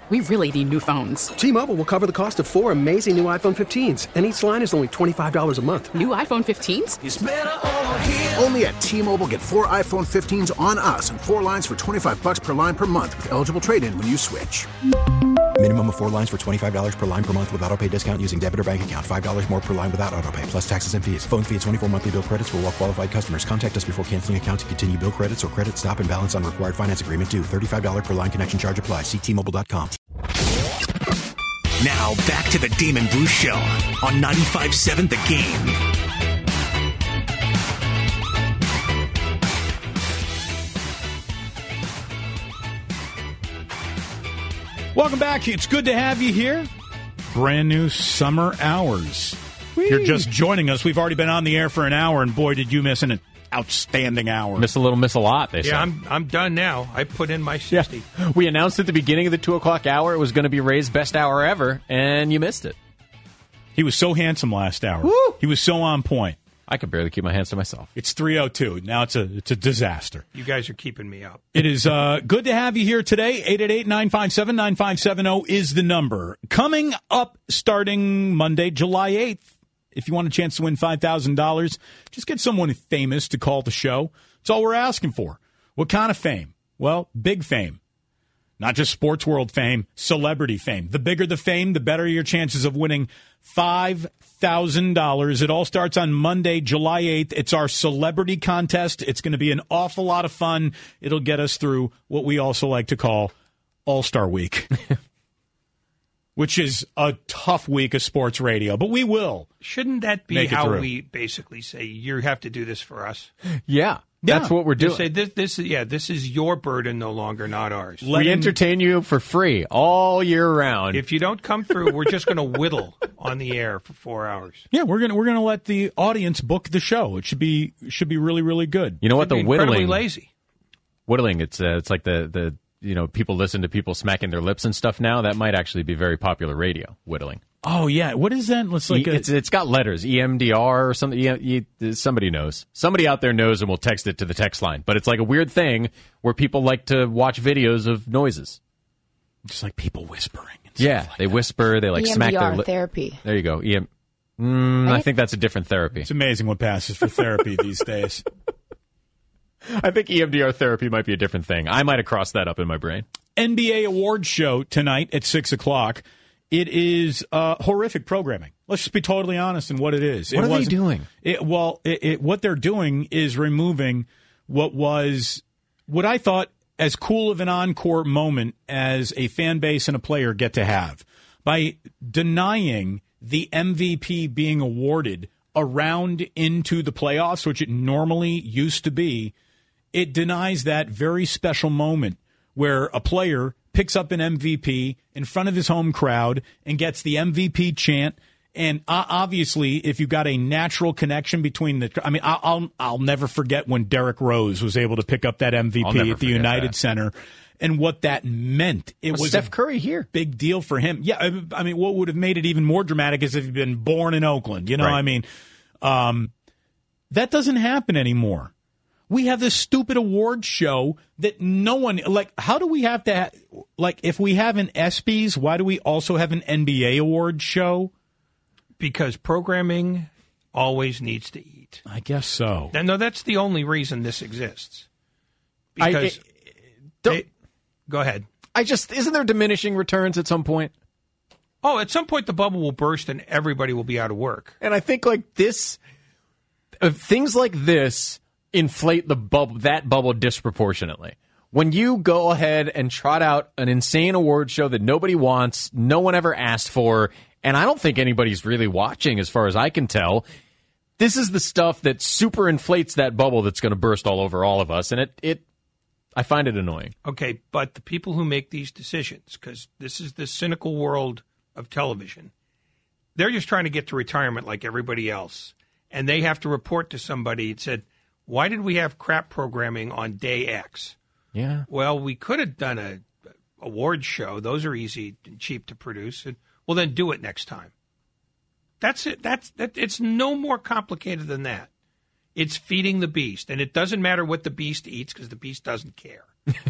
We really need new phones. T-Mobile will cover the cost of 4 amazing new iPhone 15s, and each line is only $25 a month. New iPhone 15s? It's better over here. Only at T-Mobile, get 4 iPhone 15s on us and 4 lines for $25 per line per month with eligible trade-in when you switch. Minimum of 4 lines for $25 per line per month with autopay discount using debit or bank account. $5 more per line without autopay, plus taxes and fees. Phone fee at 24 monthly bill credits for well-qualified customers. Contact us before canceling account to continue bill credits or credit stop and balance on required finance agreement due. $35 per line connection charge applies. See T-Mobile.com. Now back to the Damon Bruce Show on 95.7 The Game. Welcome back. It's good to have you here. Brand new summer hours. If you're just joining us, we've already been on the air for an hour, and boy, did you miss an outstanding hour. Miss a little, miss a lot, they say. Yeah, I'm done now. I put in my 60. Yeah. We announced at the beginning of the 2 o'clock hour it was going to be Ray's best hour ever, and you missed it. He was so handsome last hour. Woo! He was so on point. I could barely keep my hands to myself. It's 3:02. Now it's a disaster. You guys are keeping me up. It is good to have you here today. 888-957-9570 is the number. Coming up starting Monday, July 8th, if you want a chance to win $5,000, just get someone famous to call the show. That's all we're asking for. What kind of fame? Well, big fame. Not just sports world fame, celebrity fame. The bigger the fame, the better your chances of winning $5,000. It all starts on Monday, July 8th. It's our celebrity contest. It's going to be an awful lot of fun. It'll get us through what we also like to call All-Star Week, which is a tough week of sports radio. But we will. Shouldn't that be how we basically say, you have to do this for us? Yeah. That's what we're doing. Say this is your burden no longer, not ours. We entertain you for free all year round. If you don't come through, we're just going to whittle on the air for 4 hours. Yeah, we're gonna let the audience book the show. It should be really, really good. You know what? The whittling, lazy. Whittling. It's like the people listen to people smacking their lips and stuff now. That might actually be very popular radio. Whittling. Oh yeah, what is that? It's like it's got letters, EMDR or something. Somebody knows. Somebody out there knows and will text it to the text line. But it's like a weird thing where people like to watch videos of noises, just like people whispering. And yeah, stuff like they that. whisper. They like EMDR smack their therapy. There you go. I think that's a different therapy. It's amazing what passes for therapy these days. I think EMDR therapy might be a different thing. I might have crossed that up in my brain. NBA awards show tonight at 6 o'clock. It is horrific programming. Let's just be totally honest in what it is. What are they doing? What they're doing is removing what I thought as cool of an encore moment as a fan base and a player get to have by denying the MVP being awarded around into the playoffs, which it normally used to be. It denies that very special moment where a player picks up an MVP in front of his home crowd and gets the MVP chant. And obviously, if you've got a natural connection between I'll never forget when Derrick Rose was able to pick up that MVP at the United Center and what that meant. It was Steph Curry here. Big deal for him. Yeah, I mean, what would have made it even more dramatic is if he'd been born in Oakland. You know, right. That doesn't happen anymore. We have this stupid award show that no one, how do we have to, if we have an ESPYs, why do we also have an NBA award show? Because programming always needs to eat. I guess so. No, that's the only reason this exists. Because, go ahead. Isn't there diminishing returns at some point? Oh, at some point the bubble will burst and everybody will be out of work. And I think things like this inflate that bubble disproportionately. When you go ahead and trot out an insane award show that nobody wants, no one ever asked for, and I don't think anybody's really watching as far as I can tell, this is the stuff that super inflates that bubble that's going to burst all over all of us, and I find it annoying. Okay, but the people who make these decisions, because this is the cynical world of television, they're just trying to get to retirement like everybody else, and they have to report to somebody that said, why did we have crap programming on day X? Yeah. Well, we could have done a award show. Those are easy and cheap to produce. Well, then do it next time. That's it. It's no more complicated than that. It's feeding the beast, and it doesn't matter what the beast eats because the beast doesn't care.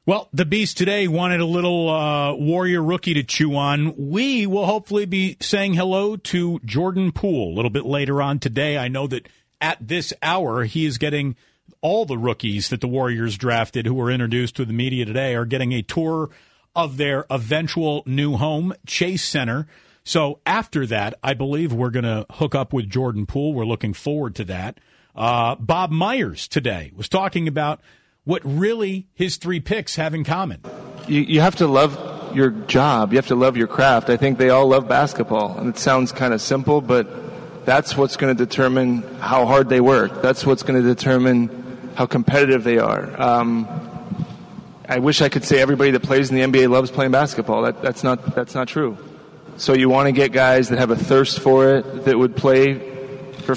Well, the Beast today wanted a little Warrior rookie to chew on. We will hopefully be saying hello to Jordan Poole a little bit later on today. I know that at this hour he is getting all the rookies that the Warriors drafted who were introduced to the media today are getting a tour of their eventual new home, Chase Center. So after that, I believe we're going to hook up with Jordan Poole. We're looking forward to that. Bob Myers today was talking about what really his 3 picks have in common. You have to love your job. You have to love your craft. I think they all love basketball. And it sounds kind of simple, but that's what's going to determine how hard they work. That's what's going to determine how competitive they are. I wish I could say everybody that plays in the NBA loves playing basketball. That's not true. So you want to get guys that have a thirst for it, that would play for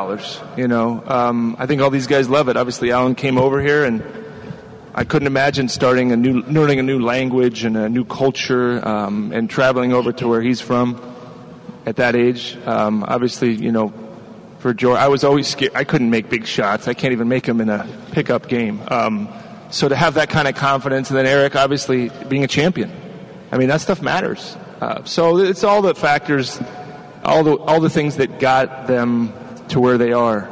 $5, I think all these guys love it. Obviously, Alan came over here, and I couldn't imagine learning a new language and a new culture, and traveling over to where he's from at that age. Obviously, for George, I was always scared. I couldn't make big shots. I can't even make them in a pickup game. So to have that kind of confidence, and then Eric, obviously, being a champion, that stuff matters. So it's all the factors. All the things that got them to where they are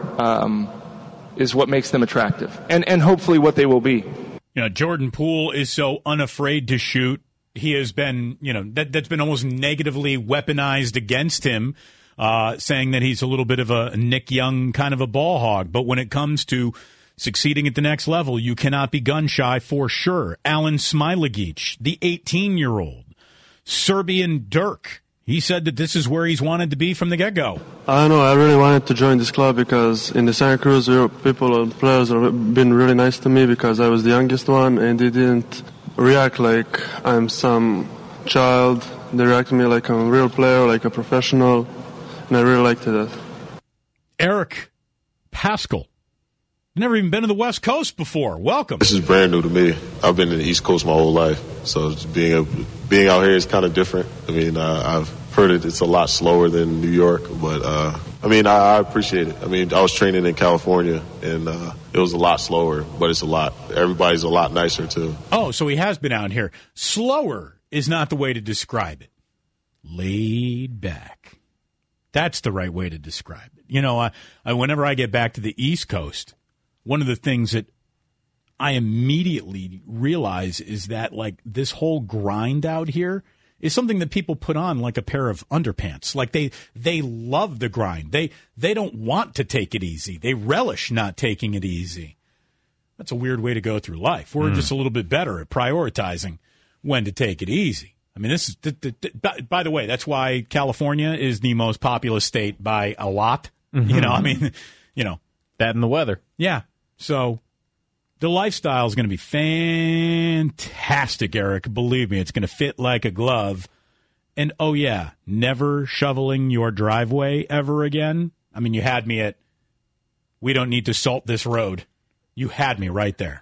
is what makes them attractive, and hopefully what they will be. Jordan Poole is so unafraid to shoot. He has been, that's been almost negatively weaponized against him, saying that he's a little bit of a Nick Young kind of a ball hog. But when it comes to succeeding at the next level, you cannot be gun shy for sure. Alan Smilagic, the 18-year-old, Serbian Dirk. He said that this is where he's wanted to be from the get-go. I know. I really wanted to join this club because in the Santa Cruz, people and players have been really nice to me because I was the youngest one, and they didn't react like I'm some child. They reacted to me like I'm a real player, like a professional, and I really liked it. Eric Paschall. Never even been to the West Coast before. Welcome. This is brand new to me. I've been in the East Coast my whole life, so being out here is kind of different. I've heard it's a lot slower than New York, but I appreciate it. I was training in California, and it was a lot slower, but it's a lot. Everybody's a lot nicer too. Oh, so he has been out here. Slower is not the way to describe it. Laid back. That's the right way to describe it. Whenever I get back to the East Coast, one of the things that I immediately realize is that, this whole grind out here is something that people put on like a pair of underpants. Like, they love the grind. They don't want to take it easy. They relish not taking it easy. That's a weird way to go through life. We're just a little bit better at prioritizing when to take it easy. This is, by the way, that's why California is the most populous state by a lot. Mm-hmm. That and the weather. Yeah. So the lifestyle is going to be fantastic, Eric. Believe me, it's going to fit like a glove. And, oh, yeah, never shoveling your driveway ever again. You had me at, we don't need to salt this road. You had me right there.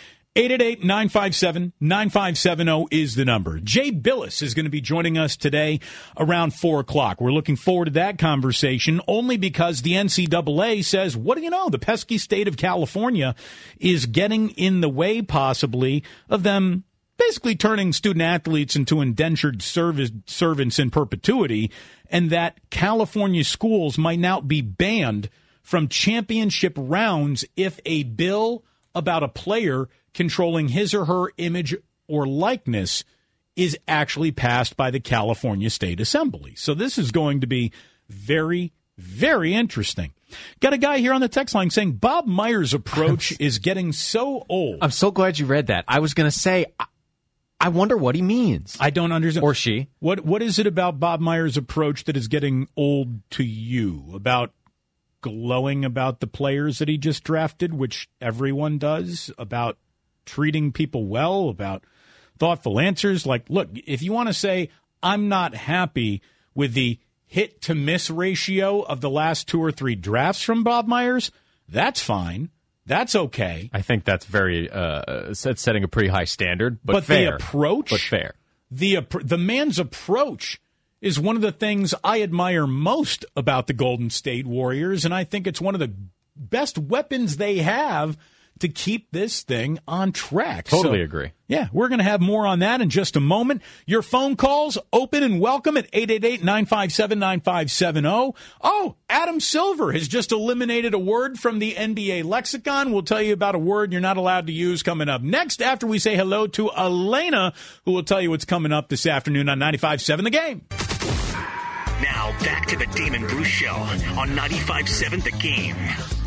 888-957-9570 is the number. Jay Billis is going to be joining us today around 4 o'clock. We're looking forward to that conversation only because the NCAA says, what do you know? The pesky state of California is getting in the way, possibly, of them basically turning student athletes into indentured servants in perpetuity, and that California schools might now be banned from championship rounds if a bill about a player controlling his or her image or likeness is actually passed by the California State Assembly. So this is going to be very, very interesting. Got a guy here on the text line saying Bob Myers' approach is getting so old. I'm so glad you read that. I was going to say, I wonder what he means. I don't understand. Or she. What is it about Bob Myers' approach that is getting old to you? About glowing about the players that he just drafted, which everyone does, about treating people well, about thoughtful answers. Look, if you want to say, I'm not happy with the hit to miss ratio of the last 2 or 3 drafts from Bob Myers, that's fine. That's okay. I think that's very, setting a pretty high standard, but fair. The approach, but fair. The man's approach is one of the things I admire most about the Golden State Warriors, and I think it's one of the best weapons they have to keep this thing on track. Totally agree. Yeah, we're going to have more on that in just a moment. Your phone calls open and welcome at 888-957-9570. Oh, Adam Silver has just eliminated a word from the NBA lexicon. We'll tell you about a word you're not allowed to use coming up next after we say hello to Elena, who will tell you what's coming up this afternoon on 95.7 The Game. Now back to the Damon Bruce Show on 95.7 The Game.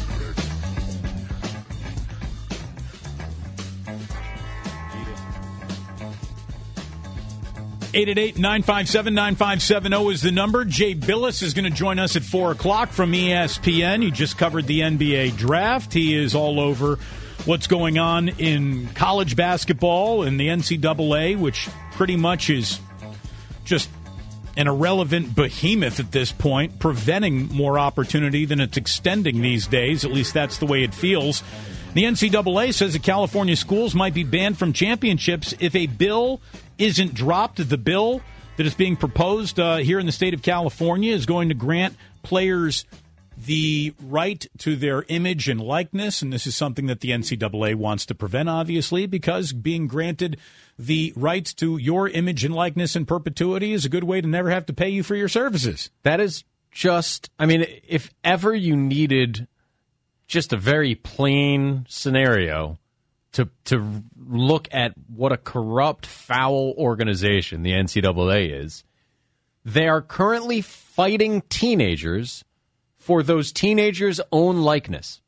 888-957-9570 is the number. Jay Billis is going to join us at 4 o'clock from ESPN. He just covered the NBA draft. He is all over what's going on in college basketball and the NCAA, which pretty much is just an irrelevant behemoth at this point, preventing more opportunity than it's extending these days. At least that's the way it feels. The NCAA says that California schools might be banned from championships if a bill isn't dropped. The bill that is being proposed here in the state of California is going to grant players the right to their image and likeness, and this is something that the NCAA wants to prevent, obviously, because being granted the rights to your image and likeness in perpetuity is a good way to never have to pay you for your services. That is just, I mean, if ever you needed just a very plain scenario to look at what a corrupt, foul organization the NCAA is, they are currently fighting teenagers for those teenagers' own likeness.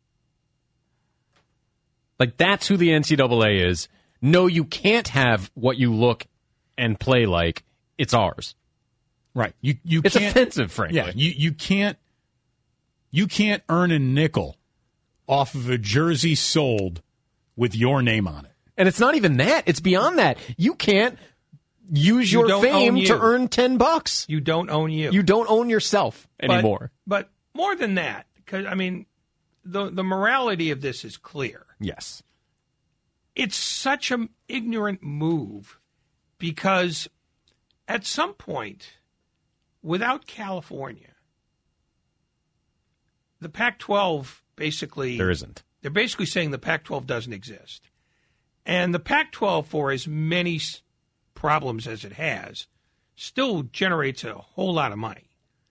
Like, that's who the NCAA is. No, you can't have what you look and play like. It's ours. Right. It's offensive, frankly. Yeah, you can't earn a nickel off of a jersey sold with your name on it. And it's not even that. It's beyond that. You can't use your fame to earn $10. You don't own you. You don't own yourself anymore. But more than that, because, I mean, the morality of this is clear. Yes. It's such an ignorant move because at some point, without California, the Pac-12 basically... There isn't. They're basically saying the Pac-12 doesn't exist. And the Pac-12, for as many problems as it has, still generates a whole lot of money.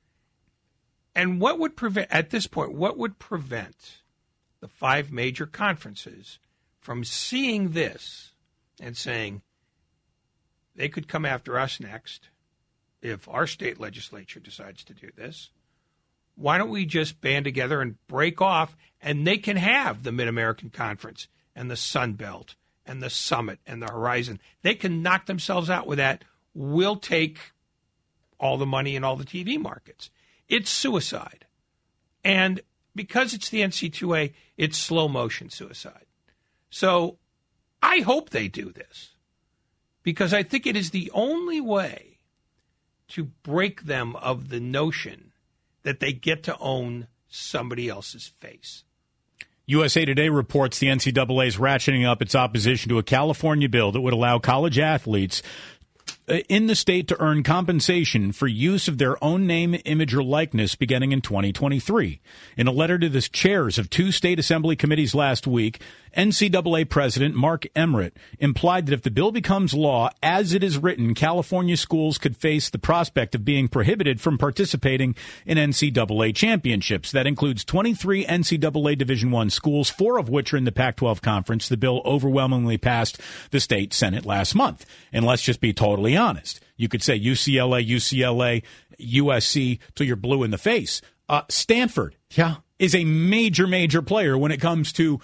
And what would prevent, at this point, what would prevent the 5 major conferences from seeing this and saying, they could come after us next if our state legislature decides to do this? Why don't we just band together and break off, and they can have the Mid-American Conference and the Sun Belt and the Summit and the Horizon. They can knock themselves out with that. We'll take all the money and all the TV markets. It's suicide. And because it's the NC2A, it's slow motion suicide. So I hope they do this because I think it is the only way to break them of the notion that they get to own somebody else's face. USA Today reports the NCAA is ratcheting up its opposition to a California bill that would allow college athletes in the state to earn compensation for use of their own name, image, or likeness beginning in 2023. In a letter to the chairs of 2 state assembly committees last week, NCAA President Mark Emmert implied that if the bill becomes law, as it is written, California schools could face the prospect of being prohibited from participating in NCAA championships. That includes 23 NCAA Division I schools, 4 of which are in the Pac-12 conference. The bill overwhelmingly passed the state Senate last month. And let's just be totally honest. You could say UCLA, USC till you're blue in the face. Stanford is a major, major player when it comes to,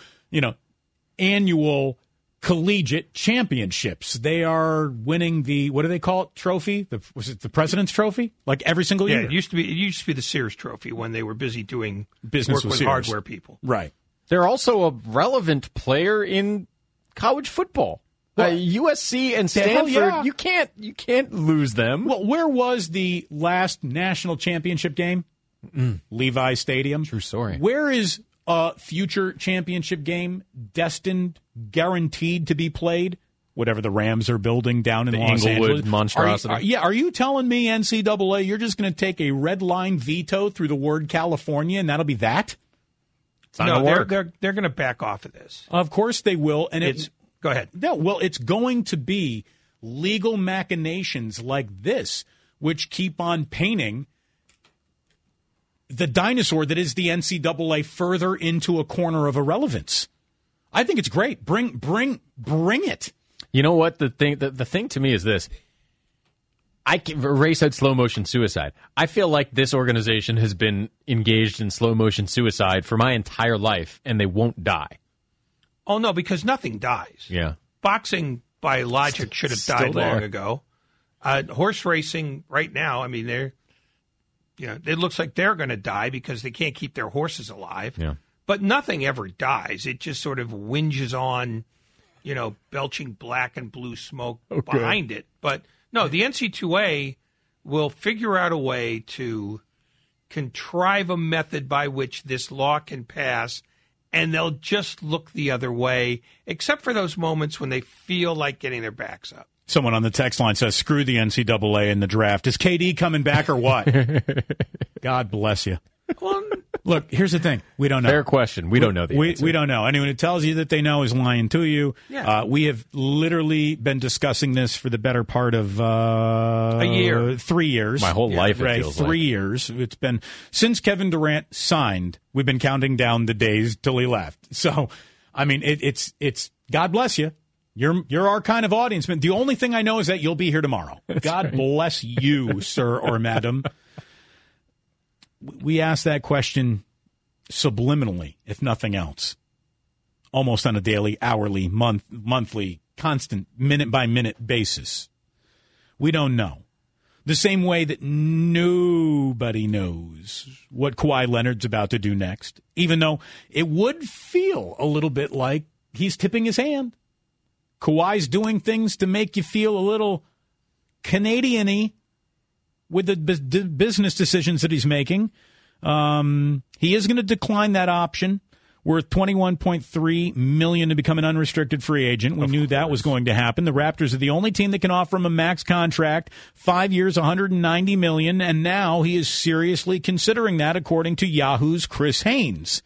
annual collegiate championships. They are winning the, what do they call it, trophy? Was it the President's Trophy? Like every single year? Yeah, it used to be the Sears Trophy when they were busy doing business work with Sears. hardware people. Right. They're also a relevant player in college football. USC and Stanford, you can't lose them. Well, where was the last national championship game? Levi Stadium. True story. Where is a future championship game destined, guaranteed to be played? Whatever the Rams are building down in Los Inglewood Angeles. monstrosity. Are you telling me, NCAA, you're just going to take a red line veto through the word California and that'll be that? It's not going to work. They're going to back off of this. Of course they will. And go ahead. No, well, it's going to be legal machinations like this which keep on painting the dinosaur that is the NCAA further into a corner of irrelevance. I think it's great. Bring it. You know what? The thing to me is this. Ray said slow motion suicide. I feel like this organization has been engaged in slow motion suicide for my entire life, and they won't die. Oh, no, because nothing dies. Yeah. Boxing, by logic, should have died long ago. Horse racing right now, I mean, it looks like they're going to die because they can't keep their horses alive. Yeah. But nothing ever dies. It just sort of whinges on, belching black and blue smoke behind it. But no, the NCAA will figure out a way to contrive a method by which this law can pass, and they'll just look the other way, except for those moments when they feel like getting their backs up. Someone on the text line says, screw the NCAA in the draft. Is KD coming back or what? God bless you. Well, look, here's the thing. We don't know. Fair question. We don't know the answer. We don't know. Anyone who tells you that they know is lying to you. Yeah. We have literally been discussing this for the better part of a year. 3 years. My whole life, it feels 3 years. It's been since Kevin Durant signed, we've been counting down the days till he left. So, I mean, it's God bless you. You're our kind of audience. But the only thing I know is that you'll be here tomorrow. God bless you, sir or madam. We ask that question subliminally, if nothing else, almost on a daily, hourly, monthly, constant, minute-by-minute basis. We don't know. The same way that nobody knows what Kawhi Leonard's about to do next, even though it would feel a little bit like he's tipping his hand. Kawhi's doing things to make you feel a little Canadian-y with the business decisions that he's making. He is going to decline that option worth $21.3 million to become an unrestricted free agent. We knew that was going to happen. The Raptors are the only team that can offer him a max contract, 5 years, $190 million, and now he is seriously considering that, according to Yahoo's Chris Haynes.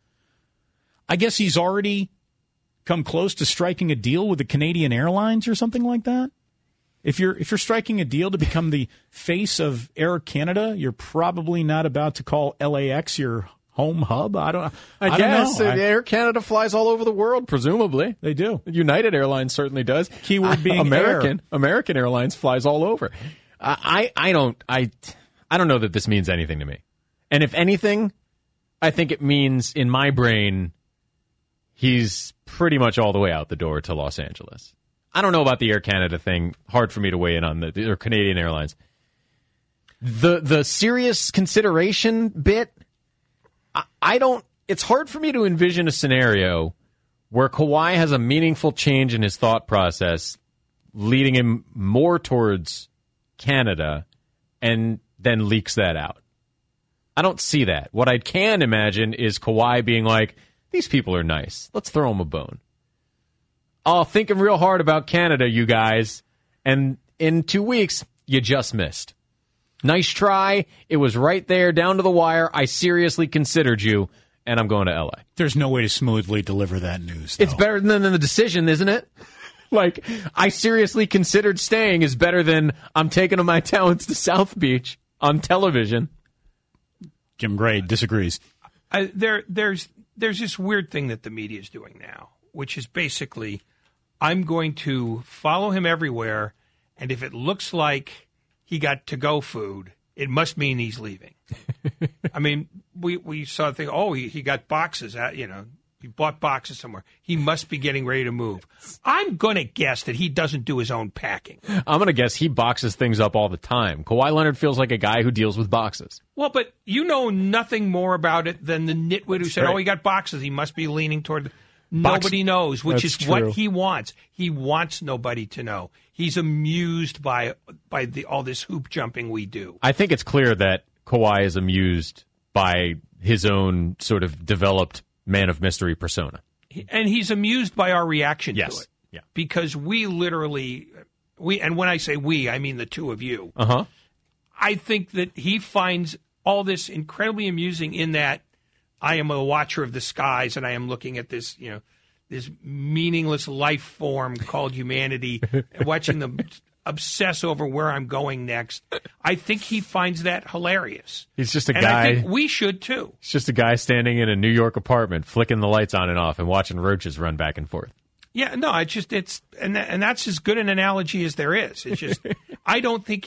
I guess he's already come close to striking a deal with the Canadian Airlines or something like that. If you're striking a deal to become the face of Air Canada, you're probably not about to call LAX your home hub. I don't know. Air Canada flies all over the world, presumably. They do. United Airlines certainly does. Keyword being American. Air. American Airlines flies all over. I don't know that this means anything to me. And if anything, I think it means in my brain he's pretty much all the way out the door to Los Angeles. I don't know about the Air Canada thing. Hard for me to weigh in on or Canadian Airlines. The serious consideration bit, I don't. It's hard for me to envision a scenario where Kawhi has a meaningful change in his thought process, leading him more towards Canada, and then leaks that out. I don't see that. What I can imagine is Kawhi being like, "These people are nice. Let's throw them a bone. Oh, thinking real hard about Canada, you guys. And in 2 weeks, you just missed. Nice try. It was right there, down to the wire. I seriously considered you, and I'm going to L.A. There's no way to smoothly deliver that news, though. It's better than the decision, isn't it? Like, I seriously considered staying is better than I'm taking my talents to South Beach on television. Jim Gray disagrees. There's this weird thing that the media is doing now, which is basically, I'm going to follow him everywhere, and if it looks like he got to-go food, it must mean he's leaving. I mean, we saw the thing, he got boxes, he bought boxes somewhere. He must be getting ready to move. I'm going to guess that he doesn't do his own packing. I'm going to guess he boxes things up all the time. Kawhi Leonard feels like a guy who deals with boxes. Well, but you know nothing more about it than the nitwit who said, he got boxes. He must be leaning toward... Nobody knows, which is true. what he wants. He wants nobody to know. He's amused by all this hoop jumping we do. I think it's clear that Kawhi is amused by his own sort of developed man of mystery persona. And he's amused by our reaction to it. Yeah. Because we literally, and when I say we, I mean the two of you. Uh-huh. I think that he finds all this incredibly amusing in that I am a watcher of the skies, and I am looking at this, this meaningless life form called humanity, and watching them obsess over where I'm going next. I think he finds that hilarious. He's just a and guy. I think we should too. He's just a guy standing in a New York apartment, flicking the lights on and off, and watching roaches run back and forth. Yeah, no, and that's as good an analogy as there is. It's just I don't think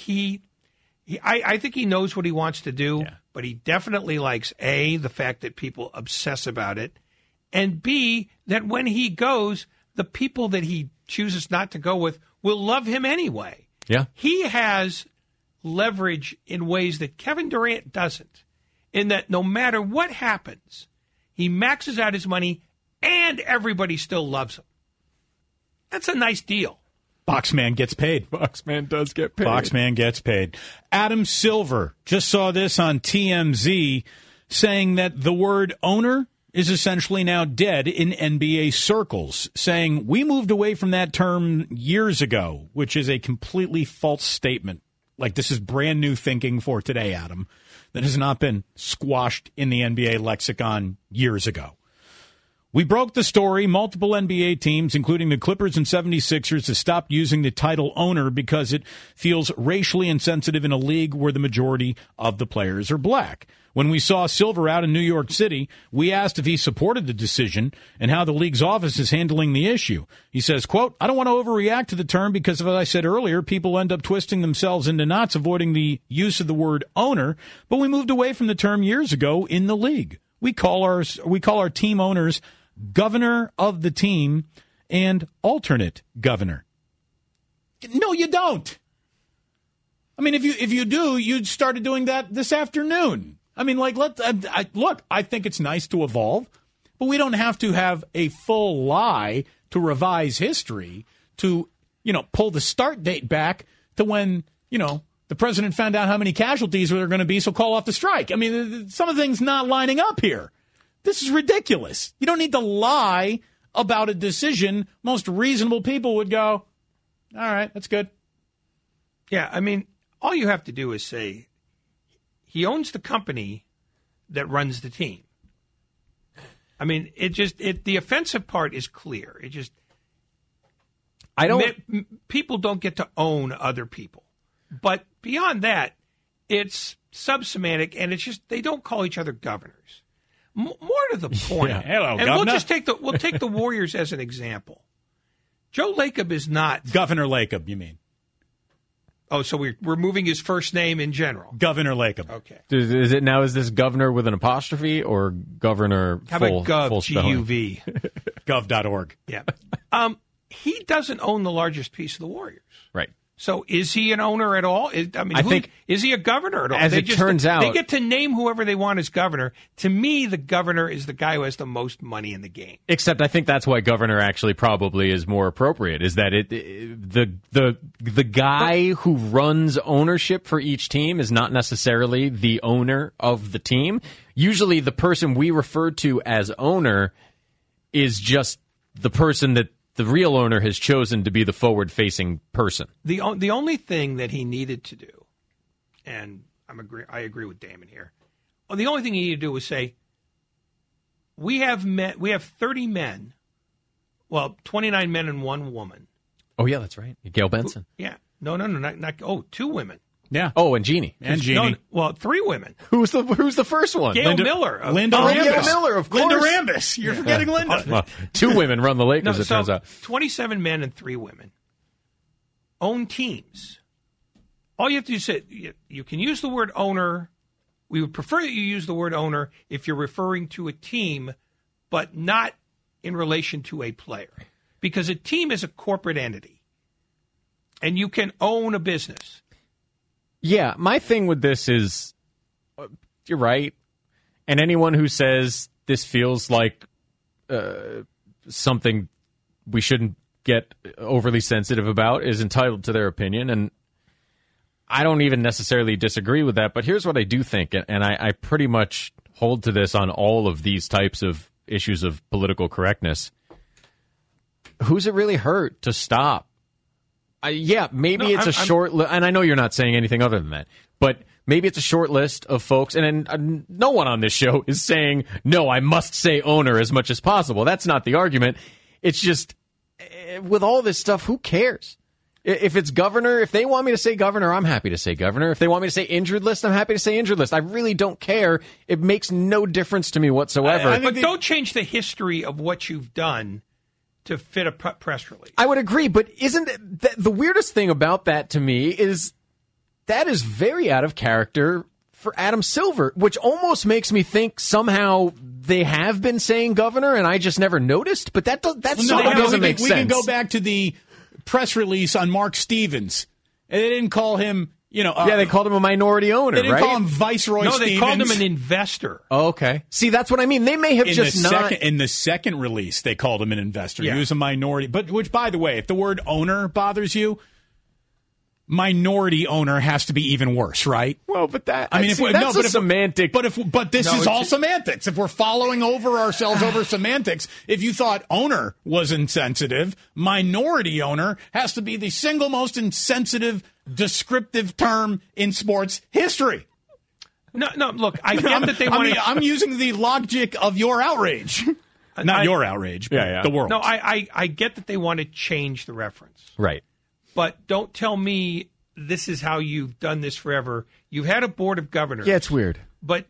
I think he knows what he wants to do, but he definitely likes A, the fact that people obsess about it, and B, that when he goes, the people that he chooses not to go with will love him anyway. Yeah. He has leverage in ways that Kevin Durant doesn't, in that no matter what happens, he maxes out his money and everybody still loves him. That's a nice deal. Boxman gets paid. Boxman does get paid. Boxman gets paid. Adam Silver just saw this on TMZ saying that the word owner is essentially now dead in NBA circles, saying we moved away from that term years ago, which is a completely false statement. Like, this is brand new thinking for today, Adam, that has not been squashed in the NBA lexicon years ago. We broke the story. Multiple NBA teams, including the Clippers and 76ers, have stopped using the title owner because it feels racially insensitive in a league where the majority of the players are black. When we saw Silver out in New York City, we asked if he supported the decision and how the league's office is handling the issue. He says, quote, I don't want to overreact to the term because, as I said earlier, people end up twisting themselves into knots avoiding the use of the word owner, but we moved away from the term years ago in the league. We call our team owners governor of the team and alternate governor. No, you don't. I mean, if you do, you'd started doing that this afternoon. I mean, like, look, I think it's nice to evolve, but we don't have to have a full lie to revise history to, pull the start date back to when, the president found out how many casualties there are going to be, so call off the strike. I mean, some of the things not lining up here. This is ridiculous. You don't need to lie about a decision. Most reasonable people would go, all right, that's good. Yeah, I mean, all you have to do is say, he owns the company that runs the team. I mean, the offensive part is clear. People don't get to own other people. But beyond that, it's subsemantic, and it's just, they don't call each other governors. More to the point. Yeah. Hello, and governor. we'll take the Warriors as an example. Joe Lacob is not Governor Lacob, you mean? Oh, so we're moving his first name in general. Governor Lacob. Okay. Is this governor with an apostrophe or governor How full, about Gov, full spelling? G-U-V? Gov.org. Yeah. He doesn't own the largest piece of the Warriors. Right. So is he an owner at all? I think is he a governor at all? As turns out, they get to name whoever they want as governor. To me, the governor is the guy who has the most money in the game. Except I think that's why governor actually probably is more appropriate. Is that the guy who runs ownership for each team is not necessarily the owner of the team. Usually, the person we refer to as owner is just the person that the real owner has chosen to be the forward-facing person. The only thing that he needed to do, and I agree with Damon here. The only thing he needed to do was say, we have 30 men, 29 men and 1 woman. Oh yeah, that's right. Gail Benson. No, 2 women. Yeah. Oh, and Jeannie. And Jeannie. 3 women. Who's the first one? Gail Miller. Linda Rambis. Gail Miller, of course. Linda Rambis. You're forgetting Linda. Well, 2 women run the Lakers, it turns out. 27 men and 3 women own teams. All you have to do is say, you can use the word owner. We would prefer that you use the word owner if you're referring to a team, but not in relation to a player. Because a team is a corporate entity, and you can own a business. Yeah, my thing with this is, you're right, and anyone who says this feels like something we shouldn't get overly sensitive about is entitled to their opinion, and I don't even necessarily disagree with that, but here's what I do think, and I pretty much hold to this on all of these types of issues of political correctness. Who's it really hurt to stop Maybe it's a short list, and I know you're not saying anything other than that, but maybe it's a short list of folks, and no one on this show is saying, no, I must say owner as much as possible. That's not the argument. It's just, with all this stuff, who cares? If it's governor, if they want me to say governor, I'm happy to say governor. If they want me to say injured list, I'm happy to say injured list. I really don't care. It makes no difference to me whatsoever. But don't change the history of what you've done to fit a press release. I would agree, but isn't the weirdest thing about that to me is that is very out of character for Adam Silver, which almost makes me think somehow they have been saying governor and I just never noticed, but that doesn't make sense. We can go back to the press release on Mark Stevens. And they didn't call him, they called him a minority owner, They didn't right? call him Viceroy Stevens. No, they called him an investor. Oh, okay. See, that's what I mean. They may have In the second release, they called him an investor. Yeah. He was a minority. But, which, by the way, if the word owner bothers you, minority owner has to be even worse, right? Well, but that that's semantic. But this is all semantics. If we're following ourselves over semantics, if you thought owner was insensitive, minority owner has to be the single most insensitive descriptive term in sports history. No. Look, I get that they want. I'm using the logic of your outrage, not your outrage, but the world. No, I get that they want to change the reference, right? But don't tell me this is how you've done this forever. You've had a board of governors. Yeah, it's weird. But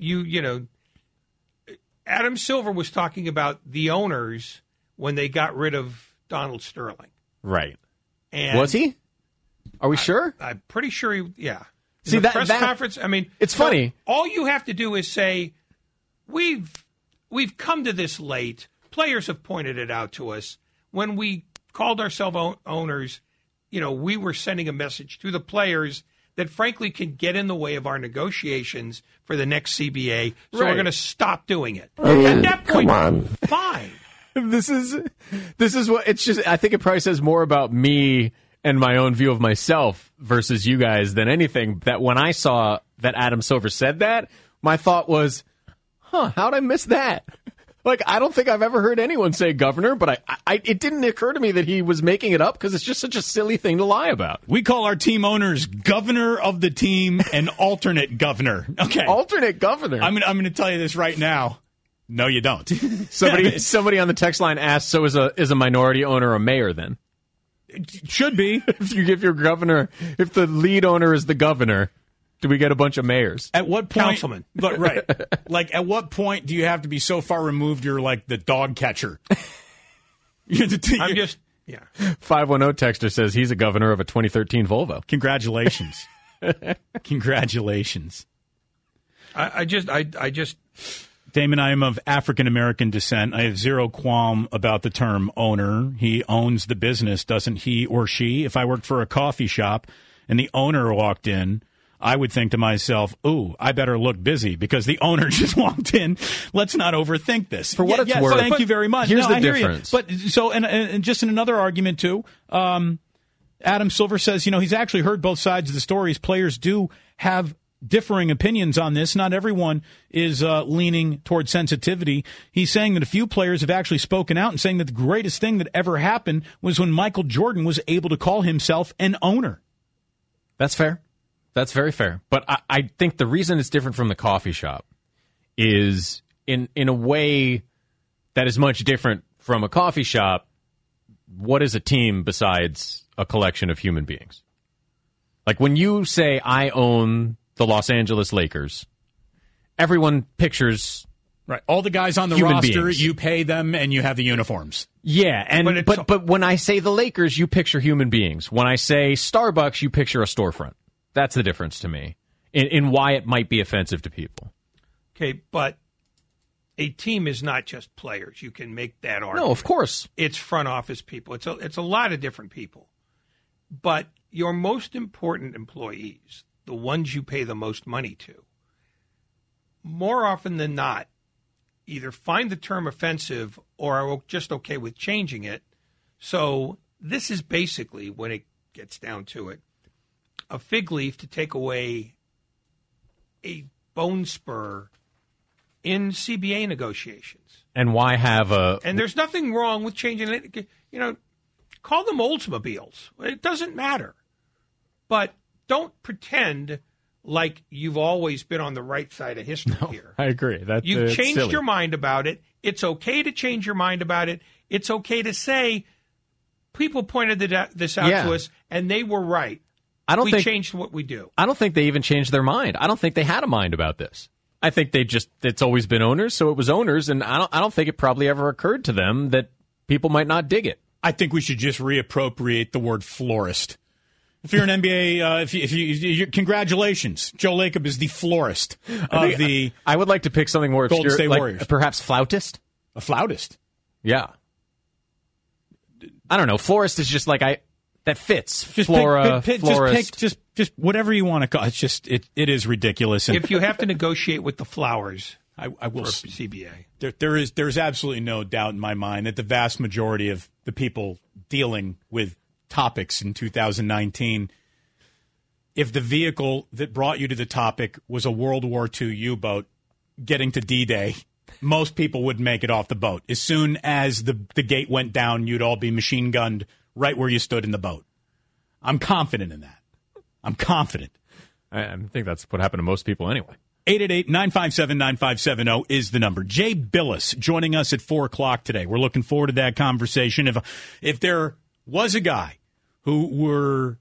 Adam Silver was talking about the owners when they got rid of Donald Sterling. Right. And was he? Are we sure? I'm pretty sure yeah. See, the press conference, it's funny. All you have to do is say, we've come to this late. Players have pointed it out to us. When we called ourselves owners, we were sending a message to the players that frankly can get in the way of our negotiations for the next CBA. So we're going to stop doing it. At that point, fine. This is what it's just. I think it probably says more about me and my own view of myself versus you guys than anything. That when I saw that Adam Silver said that, my thought was, how'd I miss that? Like, I don't think I've ever heard anyone say governor, but it didn't occur to me that he was making it up because it's just such a silly thing to lie about. We call our team owners governor of the team and alternate governor. Okay. Alternate governor. I'm going to tell you this right now. No, you don't. Somebody on the text line asked, so is a minority owner a mayor then? It should be. If you give your governor, if the lead owner is the governor, do we get a bunch of mayors? At what point? Councilman. But, right. Like, at what point do you have to be so far removed you're like the dog catcher? I'm just, 510 texter says he's a governor of a 2013 Volvo. Congratulations. Congratulations. I just. Damon, I am of African-American descent. I have zero qualm about the term owner. He owns the business, doesn't he or she? If I worked for a coffee shop and the owner walked in, I would think to myself, ooh, I better look busy because the owner just walked in. Let's not overthink this. For what it's worth. Thank you very much. Here's the I hear difference. You. But so, and just in another argument too, Adam Silver says, he's actually heard both sides of the stories. Players do have differing opinions on this. Not everyone is leaning toward sensitivity. He's saying that a few players have actually spoken out and saying that the greatest thing that ever happened was when Michael Jordan was able to call himself an owner. That's fair. That's very fair. But I think the reason it's different from the coffee shop is in a way that is much different from a coffee shop. What is a team besides a collection of human beings? Like when you say, I own the Los Angeles Lakers, everyone pictures right. All the guys on the roster, you pay them and you have the uniforms. Yeah, and but when I say the Lakers, you picture human beings. When I say Starbucks, you picture a storefront. That's the difference to me in why it might be offensive to people. Okay, but a team is not just players. You can make that argument. No, of course. It's front office people. It's a lot of different people. But your most important employees, the ones you pay the most money to, more often than not, either find the term offensive or are just okay with changing it. So this is basically, when it gets down to it, a fig leaf to take away a bone spur in CBA negotiations. And why have a... And there's nothing wrong with changing it. Call them Oldsmobiles. It doesn't matter. But don't pretend like you've always been on the right side of history here. I agree. You've changed your mind about it. It's okay to change your mind about it. It's okay to say, people pointed this out to us, and they were right. We changed what we do. I don't think they even changed their mind. I don't think they had a mind about this. I think it's always been owners, so it was owners, and I don't think it probably ever occurred to them that people might not dig it. I think we should just reappropriate the word florist. If you're an NBA, congratulations. Joe Lacob is the florist of the I would like to pick something more Golden obscure, State like Warriors. Perhaps flautist? A flautist? Yeah. I don't know. Florist is just like that fits. Just florist. Just whatever you want to call it. It's just it is ridiculous. And if you have to negotiate with the Flowers, I will for CBA. There's absolutely no doubt in my mind that the vast majority of the people dealing with topics in 2019, if the vehicle that brought you to the topic was a World War II U-boat getting to D-Day, most people wouldn't make it off the boat. As soon as the gate went down, you'd all be machine gunned right where you stood in the boat. I'm confident in that. I'm confident. I think that's what happened to most people anyway. 888-957-9570 is the number. Jay Billis joining us at 4 o'clock today. We're looking forward to that conversation. If there was a guy who were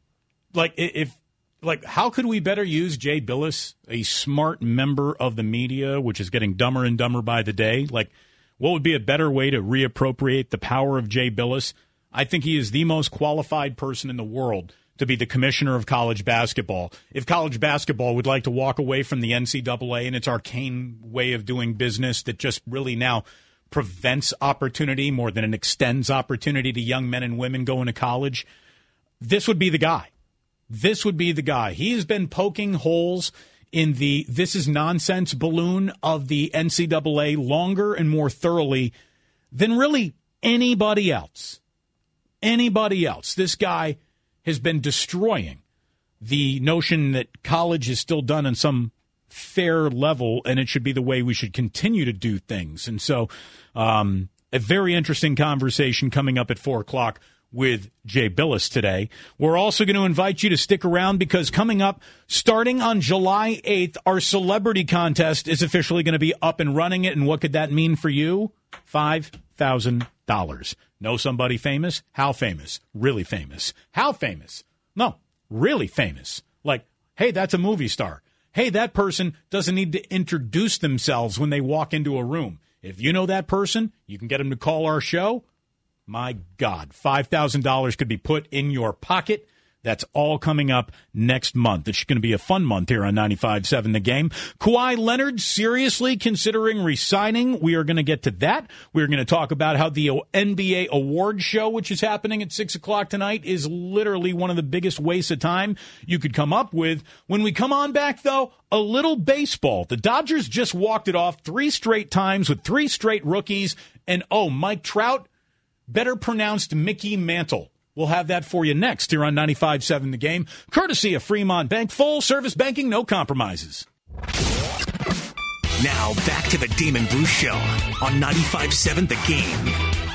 how could we better use Jay Billis, a smart member of the media, which is getting dumber and dumber by the day? Like, what would be a better way to reappropriate the power of Jay Billis? I think he is the most qualified person in the world to be the commissioner of college basketball. If college basketball would like to walk away from the NCAA and its arcane way of doing business that just really now prevents opportunity more than it extends opportunity to young men and women going to college, this would be the guy. This would be the guy. He has been poking holes in the this is nonsense balloon of the NCAA longer and more thoroughly than really anybody else. Anybody else. This guy has been destroying the notion that college is still done on some fair level and it should be the way we should continue to do things. And so a very interesting conversation coming up at 4 o'clock with Jay Billis today. We're also going to invite you to stick around because coming up, starting on July 8th, our celebrity contest is officially going to be up and running it. And what could that mean for you? $5,000. Know somebody famous? How famous? Really famous. How famous? No, really famous. Like, hey, that's a movie star. Hey, that person doesn't need to introduce themselves when they walk into a room. If you know that person, you can get them to call our show. My God, $5,000 could be put in your pocket. That's all coming up next month. It's going to be a fun month here on 95.7 The Game. Kawhi Leonard seriously considering resigning. We are going to get to that. We're going to talk about how the NBA awards show, which is happening at 6 o'clock tonight, is literally one of the biggest wastes of time you could come up with. When we come on back, though, a little baseball. The Dodgers just walked it off 3 straight times with 3 straight rookies. And, Mike Trout, better pronounced Mickey Mantle. We'll have that for you next here on 95.7 The Game, courtesy of Fremont Bank. Full-service banking, no compromises. Now, back to the Damon Bruce Show on 95.7 The Game.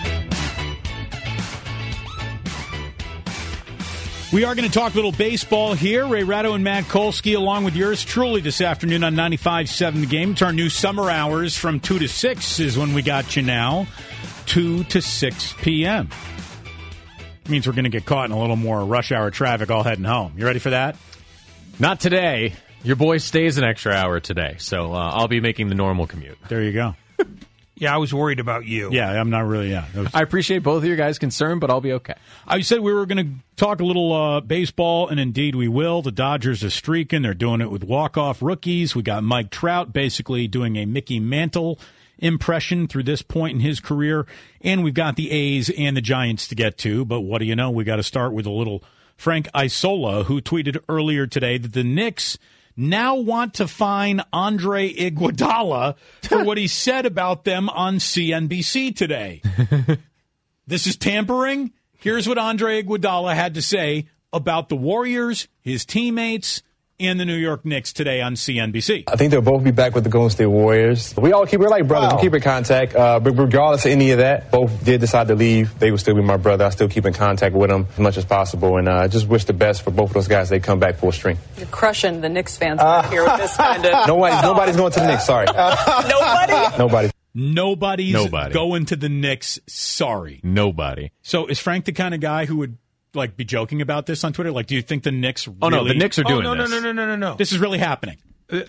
We are going to talk a little baseball here. Ray Ratto and Matt Kolsky along with yours truly this afternoon on 95.7 The Game. It's our new summer hours from 2 to 6 is when we got you now, 2 to 6 p.m. Means we're going to get caught in a little more rush hour traffic all heading home. You ready for that? Not today. Your boy stays an extra hour today, so I'll be making the normal commute. There you go. Yeah, I was worried about you. Yeah, I'm not really, I appreciate both of your guys' concern, but I'll be okay. I said we were going to talk a little baseball, and indeed we will. The Dodgers are streaking. They're doing it with walk-off rookies. We got Mike Trout basically doing a Mickey Mantle impression through this point in his career, and we've got the A's and the Giants to get to, but what do you know, we got to start with a little Frank Isola, who tweeted earlier today that the Knicks now want to fine Andre Iguodala for what he said about them on CNBC today. This is tampering? Here's what Andre Iguodala had to say about the Warriors, his teammates, and the New York Knicks today on CNBC. I think they'll both be back with the Golden State Warriors. We're like brothers. We keep in contact. But regardless of any of that, both did decide to leave. They will still be my brother. I still keep in contact with them as much as possible. And I just wish the best for both of those guys. They come back full strength. You're crushing the Knicks fans back here with this kind of... Nobody's going to the Knicks. Sorry. Nobody? Nobody's going to the Knicks. Sorry. Nobody. So is Frank the kind of guy who would be joking about this on Twitter? Do you think the Knicks really... Oh, no, the Knicks are doing this. No. This is really happening.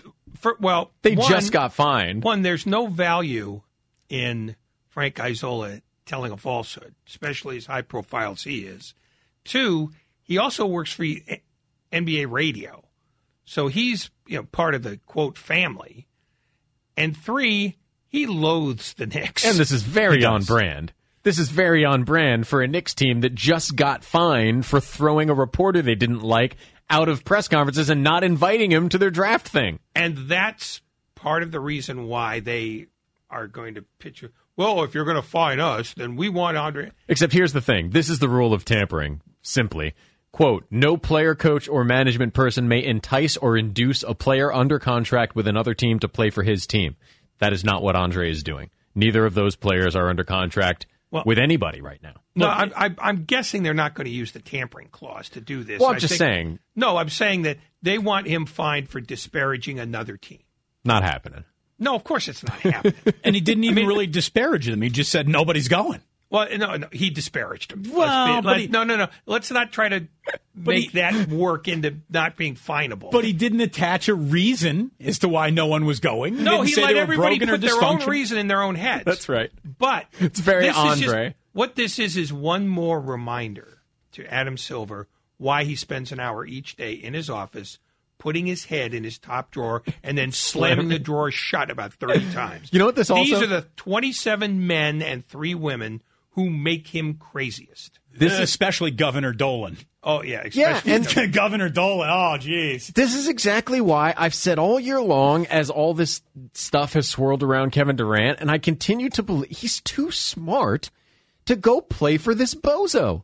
They just got fined. One, there's no value in Frank Isola telling a falsehood, especially as high profile as he is. Two, he also works for NBA radio. So he's part of the, quote, family. And three, he loathes the Knicks. And this is very on brand. This is very on brand for a Knicks team that just got fined for throwing a reporter they didn't like out of press conferences and not inviting him to their draft thing. And that's part of the reason why they are going to pitch you. Well, if you're going to fine us, then we want Andre. Except here's the thing. This is the rule of tampering, simply. Quote, no player, coach, or management person may entice or induce a player under contract with another team to play for his team. That is not what Andre is doing. Neither of those players are under contract with anybody right now. No, I'm guessing they're not going to use the tampering clause to do this. Well, I'm saying. No, I'm saying that they want him fined for disparaging another team. Not happening. No, of course it's not happening. And he didn't even really disparage them. He just said nobody's going. Well, no, he disparaged him. Well, no. Let's not try to make that work into not being finable. But he didn't attach a reason as to why no one was going. No, he let everybody put their own reason in their own heads. That's right. But it's very Andre. What this is one more reminder to Adam Silver why he spends an hour each day in his office putting his head in his top drawer and then slamming the drawer shut about 30 times. You know what this also... These are the 27 men and 3 women who make him craziest. This is especially Governor Dolan. Oh, yeah. And Governor Dolan. Oh, jeez. This is exactly why I've said all year long as all this stuff has swirled around Kevin Durant, and I continue to believe he's too smart to go play for this bozo.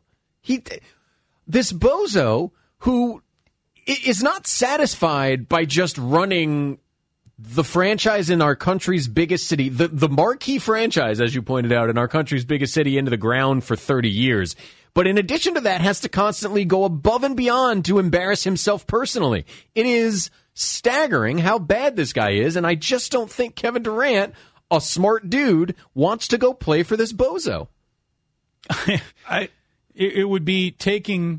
This bozo who is not satisfied by just running the franchise in our country's biggest city, the marquee franchise, as you pointed out, in our country's biggest city into the ground for 30 years. But in addition to that, has to constantly go above and beyond to embarrass himself personally. It is staggering how bad this guy is, and I just don't think Kevin Durant, a smart dude, wants to go play for this bozo. It would be taking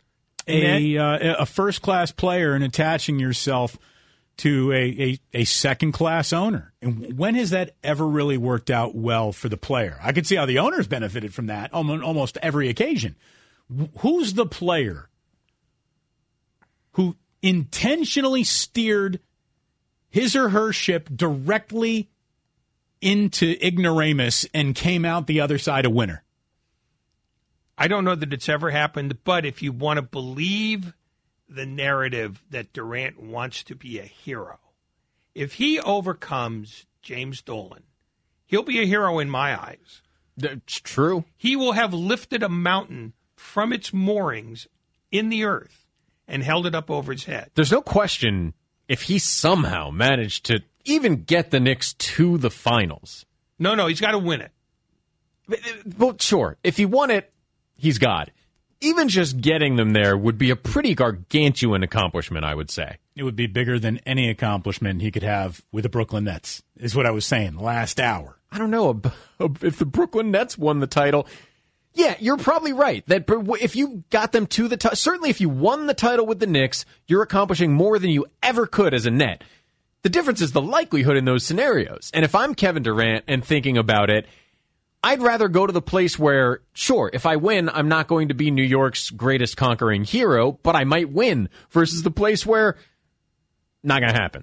a first-class player and attaching yourself to a second-class owner. And when has that ever really worked out well for the player? I could see how the owner's benefited from that on almost every occasion. Who's the player who intentionally steered his or her ship directly into ignoramus and came out the other side a winner? I don't know that it's ever happened, but if you want to believe the narrative that Durant wants to be a hero, if he overcomes James Dolan, he'll be a hero in my eyes. That's true. He will have lifted a mountain from its moorings in the earth and held it up over his head. There's no question if he somehow managed to even get the Knicks to the finals. No, he's got to win it. Well, sure. If he won it, he's God. Even just getting them there would be a pretty gargantuan accomplishment, I would say. It would be bigger than any accomplishment he could have with the Brooklyn Nets, is what I was saying last hour. I don't know if the Brooklyn Nets won the title. Yeah, you're probably right. That if you got them to the title, certainly if you won the title with the Knicks, you're accomplishing more than you ever could as a Net. The difference is the likelihood in those scenarios. And if I'm Kevin Durant and thinking about it, I'd rather go to the place where, sure, if I win, I'm not going to be New York's greatest conquering hero, but I might win, versus the place where, not going to happen.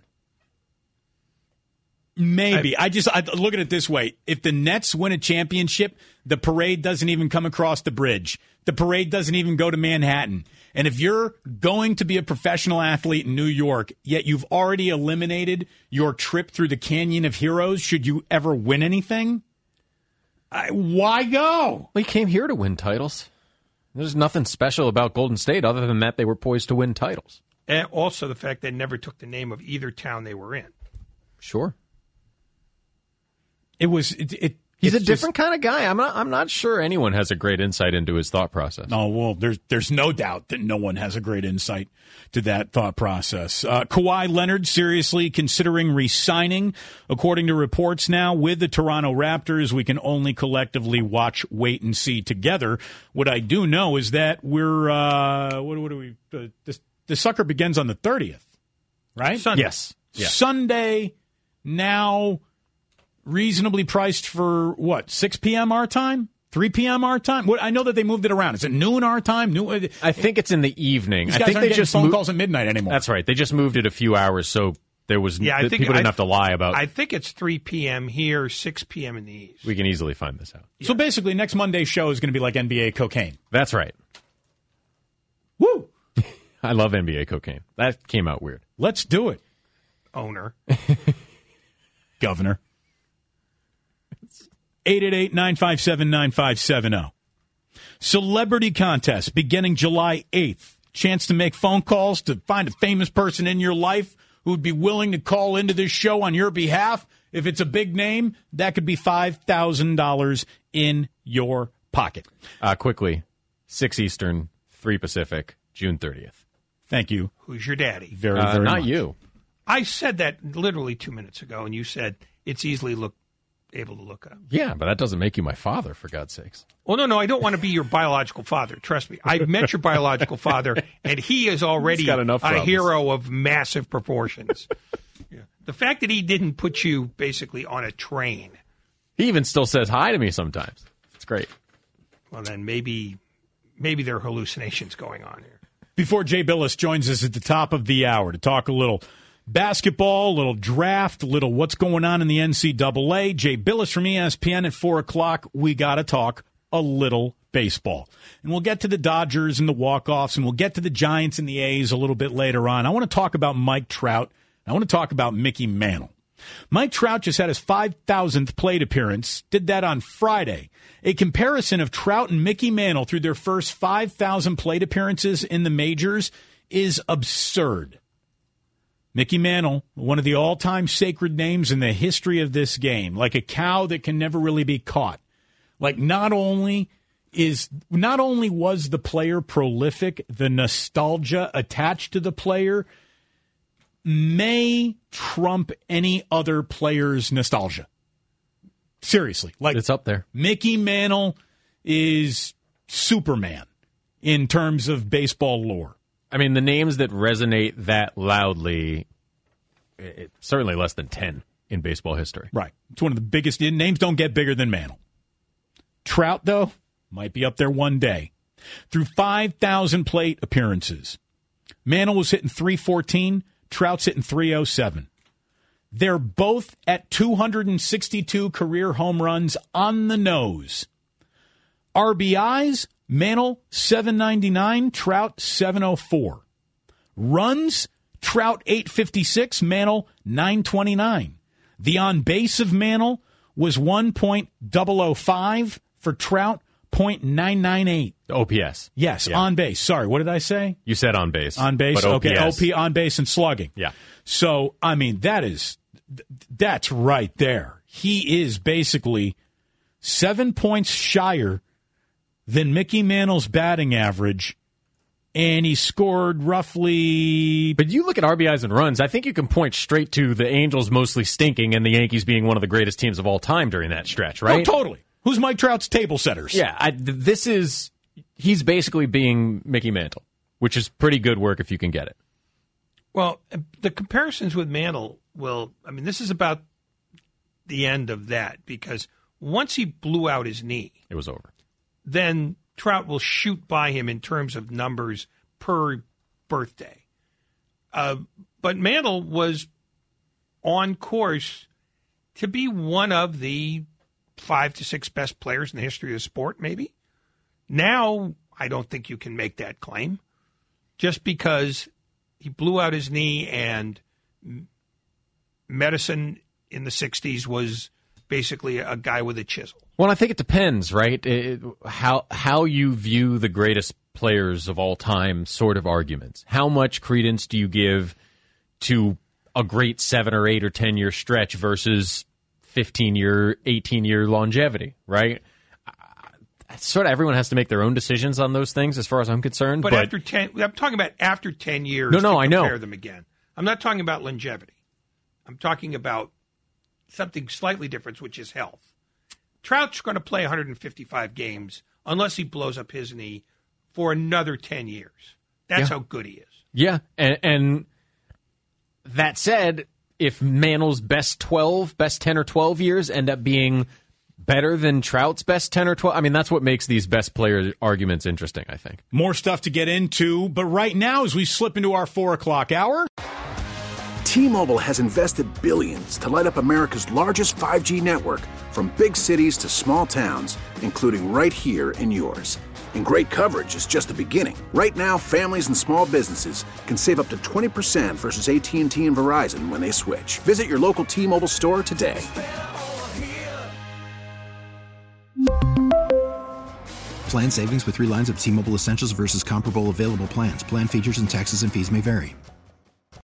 Maybe. I look at it this way. If the Nets win a championship, the parade doesn't even come across the bridge. The parade doesn't even go to Manhattan. And if you're going to be a professional athlete in New York, yet you've already eliminated your trip through the Canyon of Heroes, should you ever win anything? Why go? Well, he came here to win titles. There's nothing special about Golden State other than that they were poised to win titles. And also the fact they never took the name of either town they were in. Sure. It was. He's a different kind of guy. I'm not sure anyone has a great insight into his thought process. Oh, well, there's no doubt that no one has a great insight to that thought process. Kawhi Leonard seriously considering re-signing, according to reports now, with the Toronto Raptors. We can only collectively watch, wait, and see together. What I do know is that we're what are we? The sucker begins on the 30th, right? Sunday. Yes. Yeah. Sunday now. Reasonably priced for what? 6 p.m. our time? 3 p.m. our time? I know that they moved it around. Is it noon our time? I think it's in the evening. These guys aren't getting phone calls at midnight anymore. That's right. They just moved it a few hours, so there was people didn't have to lie about. I think it's 3 p.m. here, 6 p.m. in the East. We can easily find this out. So basically, next Monday's show is going to be like NBA cocaine. That's right. Woo! I love NBA cocaine. That came out weird. Let's do it. Owner. Governor. 888-957-9570. Celebrity contest beginning July 8th. Chance to make phone calls to find a famous person in your life who would be willing to call into this show on your behalf. If it's a big name, that could be $5,000 in your pocket. Quickly, 6 Eastern, 3 Pacific, June 30th. Thank you. Who's your daddy? Very not much. You. I said that literally 2 minutes ago, and you said it's easily able to look up. Yeah, but that doesn't make you my father, for God's sakes. Well, no, I don't want to be your biological father. Trust me. I've met your biological father, and he is already a hero of massive proportions. Yeah. The fact that he didn't put you basically on a train. He even still says hi to me sometimes. It's great. Well, then maybe there are hallucinations going on here. Before Jay Billis joins us at the top of the hour to talk a little basketball, a little draft, a little what's going on in the NCAA. Jay Billis from ESPN at 4 o'clock. We got to talk a little baseball. And we'll get to the Dodgers and the walk-offs, and we'll get to the Giants and the A's a little bit later on. I want to talk about Mike Trout. I want to talk about Mickey Mantle. Mike Trout just had his 5,000th plate appearance, did that on Friday. A comparison of Trout and Mickey Mantle through their first 5,000 plate appearances in the majors is absurd. Mickey Mantle, one of the all-time sacred names in the history of this game, like a cow that can never really be caught. Like not only was the player prolific, the nostalgia attached to the player may trump any other player's nostalgia. Seriously, like it's up there. Mickey Mantle is Superman in terms of baseball lore. I mean, the names that resonate that loudly, certainly less than 10 in baseball history. Right. It's one of the biggest. Names don't get bigger than Mantle. Trout, though, might be up there one day. Through 5,000 plate appearances, Mantle was hitting .314, Trout's hitting .307. They're both at 262 career home runs on the nose. RBIs, Mantle 799, Trout 704. Runs, Trout 856, Mantle 929. The on base of Mantle was 1.005 for Trout, .998. OPS. Yes, yeah. On base. Sorry, what did I say? You said on base. On base. Okay, OP on base and slugging. Yeah. So, I mean, that's right there. He is basically 7 points shyer than Mickey Mantle's batting average, and he scored roughly... But you look at RBIs and runs, I think you can point straight to the Angels mostly stinking and the Yankees being one of the greatest teams of all time during that stretch, right? Oh, totally. Who's Mike Trout's table setters? Yeah, he's basically being Mickey Mantle, which is pretty good work if you can get it. Well, the comparisons with Mantle this is about the end of that, because once he blew out his knee... It was over. Then Trout will shoot by him in terms of numbers per birthday. But Mantle was on course to be one of the 5 to 6 best players in the history of the sport, maybe. Now, I don't think you can make that claim just because he blew out his knee and medicine in the 60s was basically a guy with a chisel. Well, I think it depends, right? How you view the greatest players of all time sort of arguments. How much credence do you give to a great 7 or 8 or 10 year stretch versus 15-year, 18-year longevity, right? Sort of everyone has to make their own decisions on those things as far as I'm concerned. But after 10, I'm talking about after 10 years No, I know. compare them again. I'm not talking about longevity. I'm talking about something slightly different, which is health. Trout's going to play 155 games unless he blows up his knee for another 10 years. That's how good he is. Yeah, and that said, if Mantle's best 10 or 12 years end up being better than Trout's best 10 or 12, I mean, that's what makes these best player arguments interesting, I think. More stuff to get into, but right now, as we slip into our 4 o'clock hour, T-Mobile has invested billions to light up America's largest 5G network, from big cities to small towns, including right here in yours. And great coverage is just the beginning. Right now, families and small businesses can save up to 20% versus AT&T and Verizon when they switch. Visit your local T-Mobile store today. Plan savings with 3 lines of T-Mobile Essentials versus comparable available plans. Plan features and taxes and fees may vary.